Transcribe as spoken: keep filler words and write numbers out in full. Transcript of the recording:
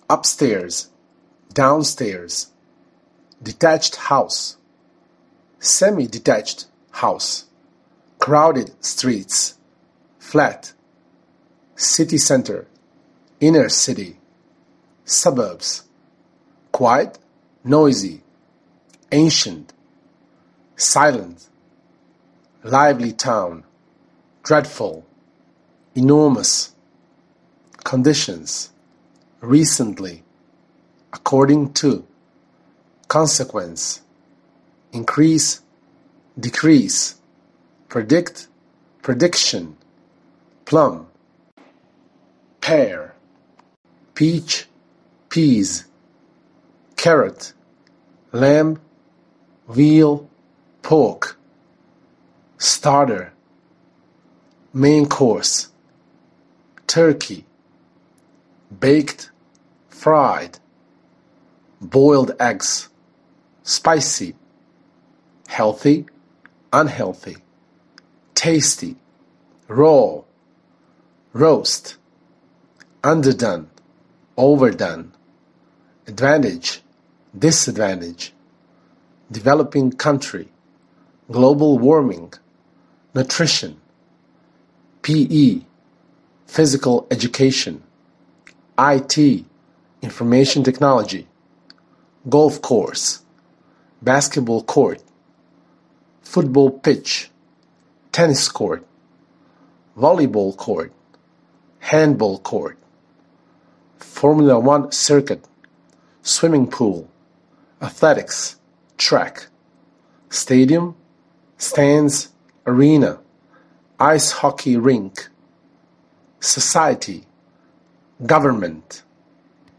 upstairs, downstairs, detached house, semi-detached house, crowded streets, flat, city center, inner city, suburbs, quiet, noisy, ancient, silent, lively town, dreadful, enormous, conditions, recently, according to, consequence, increase, decrease, predict, prediction, plum, pear, peach, peas, carrot, lamb, veal, pork, starter, main course, turkey, baked, fried, boiled eggs, spicy, healthy, unhealthy, tasty, raw, roast, underdone, overdone, advantage, disadvantage, developing country, global warming, nutrition, P E, physical education, I T, information technology, golf course, basketball court, football pitch, tennis court, volleyball court, handball court, Formula One circuit, swimming pool, athletics, track, stadium, stands, arena, ice hockey rink, society, government.